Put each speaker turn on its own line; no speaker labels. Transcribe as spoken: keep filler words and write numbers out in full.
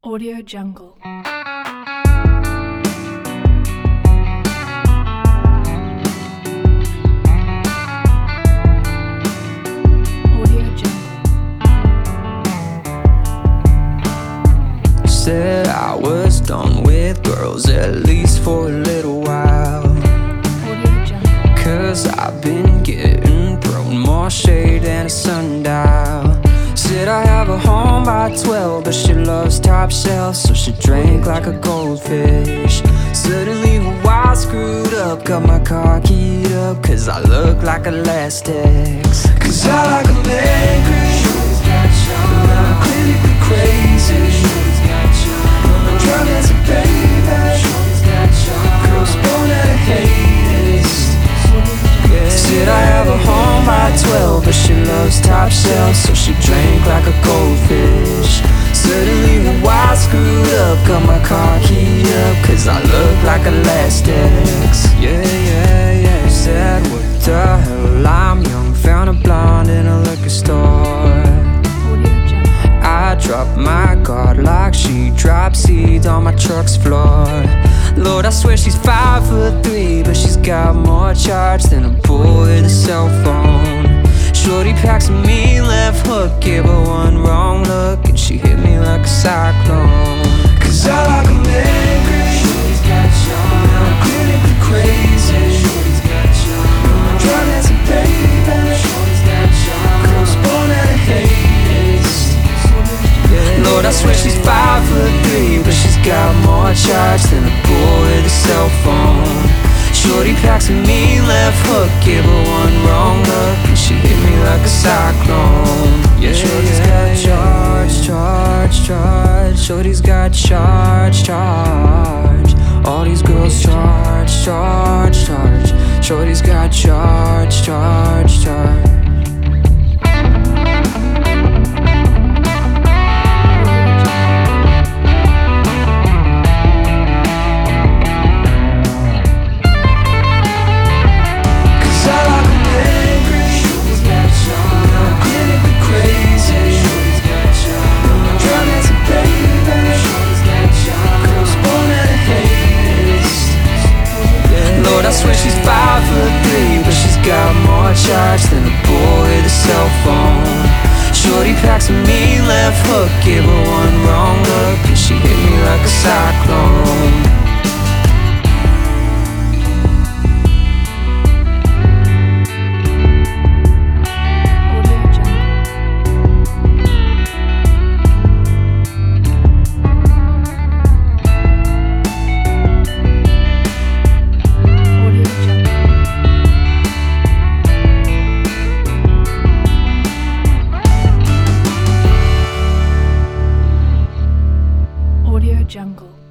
Audio Jungle. Audio Jungle.
Said I was done with girls, at least for a little while.
Audio Jungle.
Cause I've been getting thrown more shade than a sundial. Said I have a home by twelve, but she loves top shelf, so she drank like a goldfish. Suddenly her wild screwed up, got my car keyed up, cause I look like elastics. Cause I like a man crazy, but I'm clinically crazy. I'm drunk as a baby, girls born out of Hades. Said I have a home by twelve, but she loves top shelf, so she drank like a goldfish. Suddenly the wire screwed up, got my car keyed up, cause I look like elastics. Yeah, yeah, yeah. Said what the hell, I'm young, found a blonde in a liquor store. I dropped my guard like she dropped seeds on my truck's floor. Lord, I swear she's five foot three, but she's got more charge than a boy with a cell phone. Shorty packs me left hook, gave her one wrong look, and she hit me like a cyclone. Cause I like a man crazy, I'm clinically crazy. I'm drunk as a baby, girls born out of Hades. Lord, I swear she's five foot three, but she's got more charge than a boy with a cell phone. Shorty packs me left hook, gave her one wrong look, and she hit me like a cyclone. Yeah, Shorty's got charge, charge, charge. Shorty's got charge, charge. All these girls charge, charge, charge. Shorty's got charge, charge, charge. I swear she's five foot three, but she's got more charge than a boy with a cell phone. Shorty packs me left hook, gave her one wrong look, and she hit me like a cyclone.
Audio Jungle.